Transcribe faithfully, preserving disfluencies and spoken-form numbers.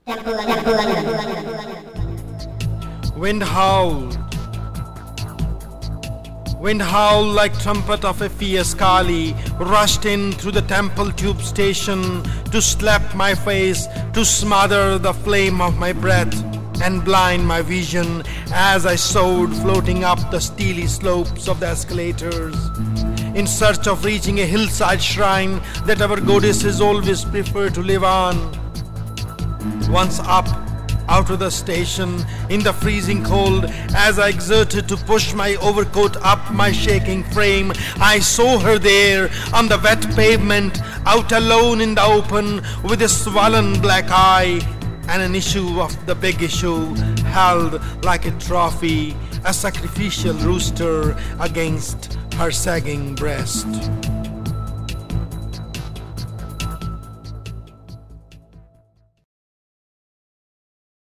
Wind howled. Wind howled like trumpet of a fierce Kali, rushed in through the temple tube station to slap my face, to smother the flame of my breath and blind my vision as I soared floating up the steely slopes of the escalators in search of reaching a hillside shrine that our goddesses always prefer to live on. Once up, out of the station, in the freezing cold, as I exerted to push my overcoat up my shaking frame, I saw her there on the wet pavement, out alone in the open, with a swollen black eye and an issue of the big issue held like a trophy, a sacrificial rooster against her sagging breast.